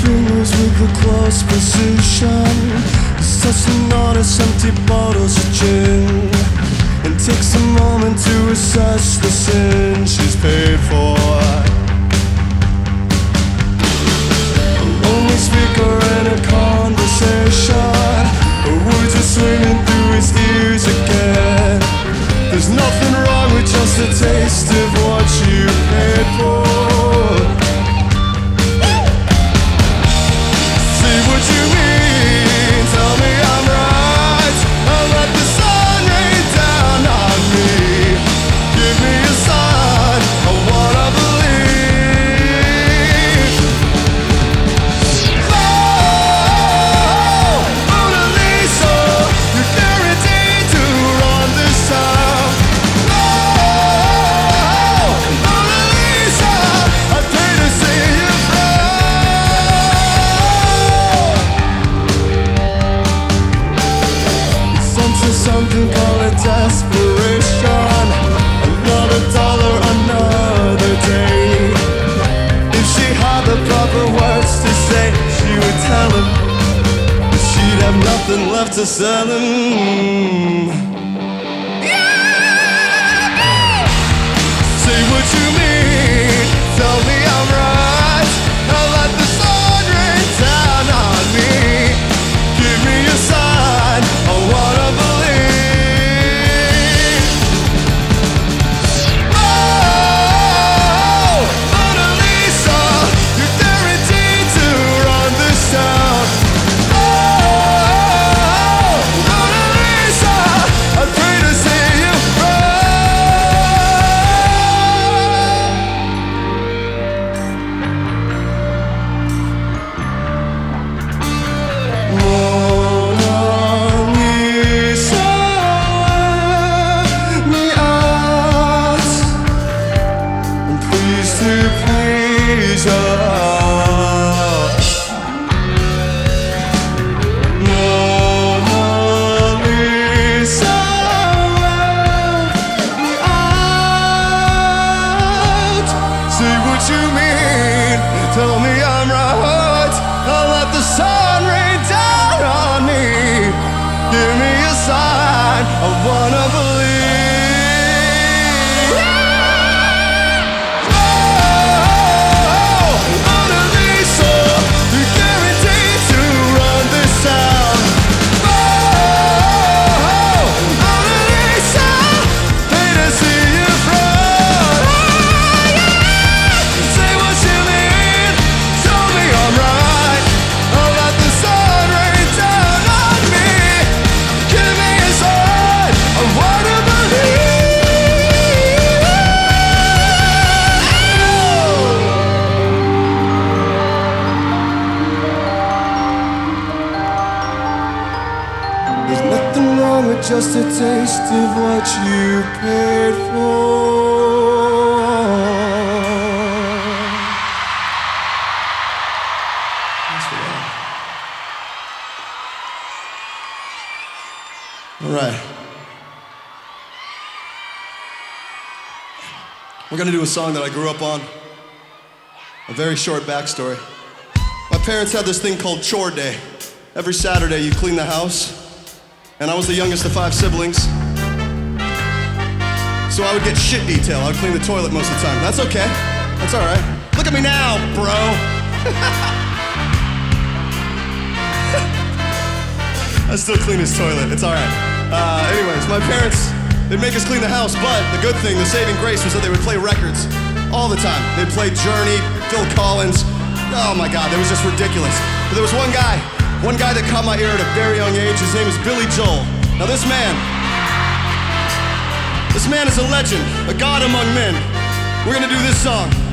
fingers with a close precision. He's touching on his empty bottles of gin, and takes a moment to assess the sin she's paid for. A lonely speaker in a conversation, her words are swinging through his ears again. There's nothing wrong with just a taste of what you paid for. Say what you mean, tell me I'm right. I'll let the sun rain down on me. Give me a sign, I wanna believe. Oh, Mona Lisa, you're guaranteed to run this town. Oh, Mona Lisa, I'd pay to see you frown. It's onto something called a desperation. Another dollar, another day. If she had the proper words to say, she would tell him, but she'd have nothing left to sell him. Say what you mean, tell me I'm right. I'll let the sun rain down on me. Give me a sign, I wanna believe. Oh, Mona Lisa, you're guaranteed to run this town. Oh, Mona Lisa, I'd pray to see you Mona Lisa, let me out, and please to please her. Mona Lisa, let me out. Say what you mean, tell me I'm right. I'll let the sun rain down on me. Give me a sign, I wanna believe. Oh, Mona Lisa, you're guaranteed to run this town. Oh, Mona Lisa, pay to see you frown. Say what you mean, tell me I'm right. I'll let the sun rain down on me. Give me a sign, I wanna believe. There's nothing wrong with just a taste of what you paid for. Thanks for that. All right. We're gonna do a song that I grew up on. A very short backstory. My parents had this thing called chore day. Every Saturday you clean the house, and I was the youngest of 5 siblings. So I would get shit detail. I would clean the toilet most of the time. That's okay. That's all right. Look at me now, bro. I still clean his toilet. It's all right. Anyways, my parents, they'd make us clean the house, but the good thing, the saving grace, was that they would play records all the time. They'd play Journey, Phil Collins. Oh my God, that was just ridiculous. But there was one guy that caught my ear at a very young age. His name is Billy Joel. Now this man is a legend, a god among men. We're gonna do this song.